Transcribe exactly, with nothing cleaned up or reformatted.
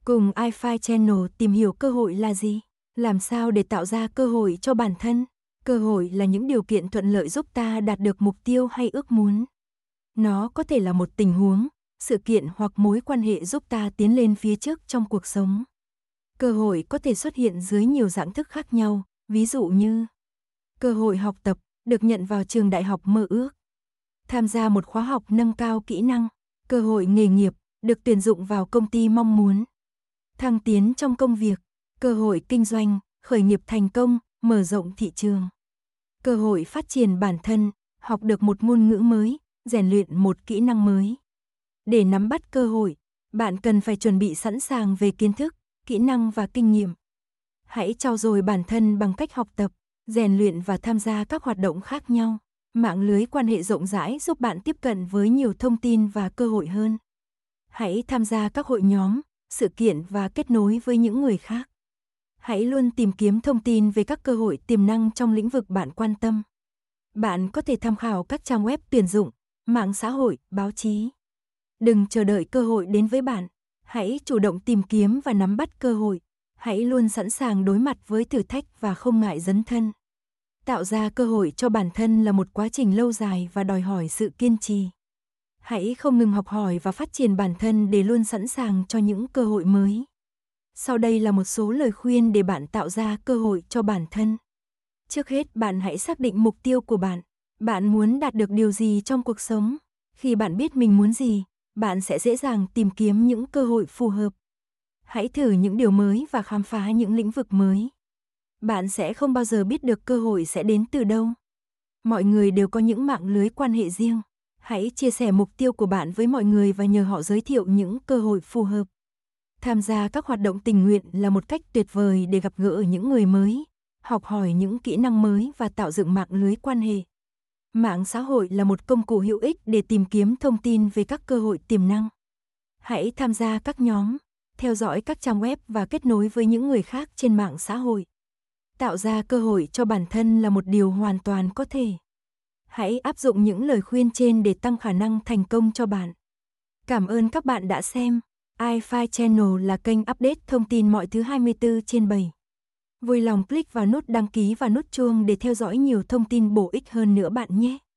Cùng iFi Channel tìm hiểu cơ hội là gì? Làm sao để tạo ra cơ hội cho bản thân? Cơ hội là những điều kiện thuận lợi giúp ta đạt được mục tiêu hay ước muốn. Nó có thể là một tình huống, sự kiện hoặc mối quan hệ giúp ta tiến lên phía trước trong cuộc sống. Cơ hội có thể xuất hiện dưới nhiều dạng thức khác nhau, ví dụ như cơ hội học tập, được nhận vào trường đại học mơ ước. Tham gia một khóa học nâng cao kỹ năng, cơ hội nghề nghiệp, được tuyển dụng vào công ty mong muốn. Thăng tiến trong công việc, cơ hội kinh doanh, khởi nghiệp thành công, mở rộng thị trường. Cơ hội phát triển bản thân, học được một ngôn ngữ mới, rèn luyện một kỹ năng mới. Để nắm bắt cơ hội, bạn cần phải chuẩn bị sẵn sàng về kiến thức, kỹ năng và kinh nghiệm. Hãy trau dồi bản thân bằng cách học tập, rèn luyện và tham gia các hoạt động khác nhau. Mạng lưới quan hệ rộng rãi giúp bạn tiếp cận với nhiều thông tin và cơ hội hơn. Hãy tham gia các hội nhóm, sự kiện và kết nối với những người khác. Hãy luôn tìm kiếm thông tin về các cơ hội tiềm năng trong lĩnh vực bạn quan tâm. Bạn có thể tham khảo các trang web tuyển dụng, mạng xã hội, báo chí. Đừng chờ đợi cơ hội đến với bạn. Hãy chủ động tìm kiếm và nắm bắt cơ hội. Hãy luôn sẵn sàng đối mặt với thử thách và không ngại dấn thân. Tạo ra cơ hội cho bản thân là một quá trình lâu dài và đòi hỏi sự kiên trì. Hãy không ngừng học hỏi và phát triển bản thân để luôn sẵn sàng cho những cơ hội mới. Sau đây là một số lời khuyên để bạn tạo ra cơ hội cho bản thân. Trước hết, bạn hãy xác định mục tiêu của bạn. Bạn muốn đạt được điều gì trong cuộc sống? Khi bạn biết mình muốn gì, bạn sẽ dễ dàng tìm kiếm những cơ hội phù hợp. Hãy thử những điều mới và khám phá những lĩnh vực mới. Bạn sẽ không bao giờ biết được cơ hội sẽ đến từ đâu. Mọi người đều có những mạng lưới quan hệ riêng. Hãy chia sẻ mục tiêu của bạn với mọi người và nhờ họ giới thiệu những cơ hội phù hợp. Tham gia các hoạt động tình nguyện là một cách tuyệt vời để gặp gỡ những người mới, học hỏi những kỹ năng mới và tạo dựng mạng lưới quan hệ. Mạng xã hội là một công cụ hữu ích để tìm kiếm thông tin về các cơ hội tiềm năng. Hãy tham gia các nhóm, theo dõi các trang web và kết nối với những người khác trên mạng xã hội. Tạo ra cơ hội cho bản thân là một điều hoàn toàn có thể. Hãy áp dụng những lời khuyên trên để tăng khả năng thành công cho bạn. Cảm ơn các bạn đã xem. iFi Channel là kênh update thông tin mọi thứ hai mươi tư trên bảy. Vui lòng click vào nút đăng ký và nút chuông để theo dõi nhiều thông tin bổ ích hơn nữa bạn nhé.